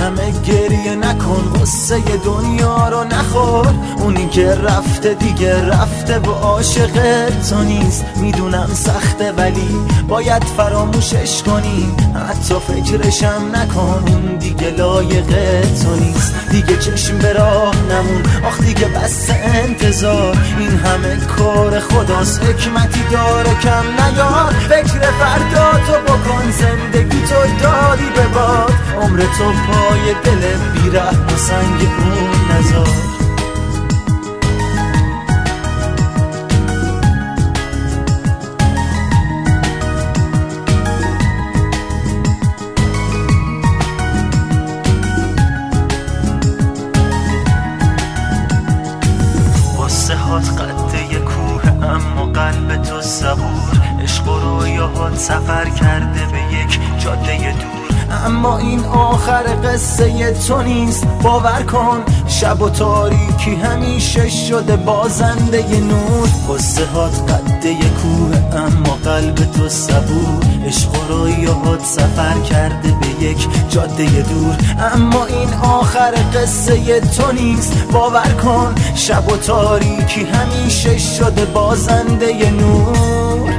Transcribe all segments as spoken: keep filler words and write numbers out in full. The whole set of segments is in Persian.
همه گریه نکن، قصه دنیا رو نخور. اونی که رفته دیگه رفته و عاشق تو نیست. میدونم سخته ولی باید فراموشش کنی، حتی فکرشم نکن، اون دیگه لایق تو نیست. دیگه چشم به راه نمون، آخ دیگه بس انتظار. این همه کار خداست، حکمتی داره کم نیار. فکر فردا تو بکن، زندگی تو دادی به باد. عمر تو پای دل بی‌رحم و سنگ اون نذار. واسه هات قده کوه اما قلب تو صبور. عشق و رویاهات سفر کرده به یک جاده دور. اما این آخر قصه تو نیست، باور کن. شب و تاریکی همیشه شده بازنده نور. قصه هات قده کوه اما قلب تو صبور. عشق و رویاهات سفر کرده به یک جاده دور. اما این آخر قصه تو نیست، باور کن. شب و تاریکی همیشه شده بازنده نور.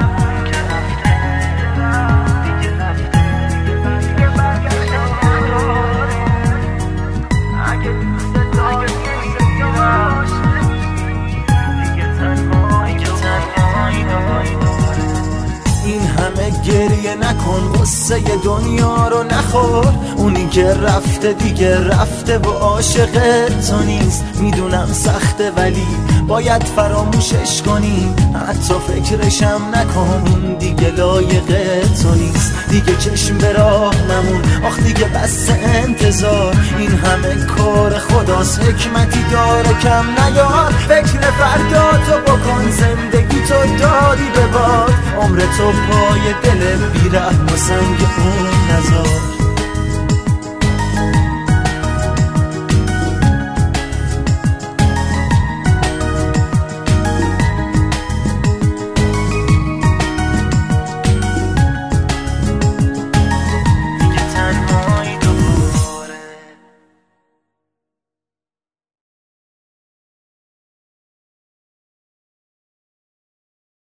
این همه گریه نکن، قصه دنیا رو نخور. اونی که رفته دیگه رفته و عاشق تو نیست. میدونم سخته ولی باید فراموشش کنی، حتی فکرشم نکن، اون دیگه لایق تو نیست. دیگه چشم به راه نمون، آخ دیگه بس انتظار. این همه کار خداست، حکمتی داره کم نیار. فکر فردا تو بکن، زندگی تو دادی به باد. عمر تو پای دل بی‌رحم و سنگ اون نذار.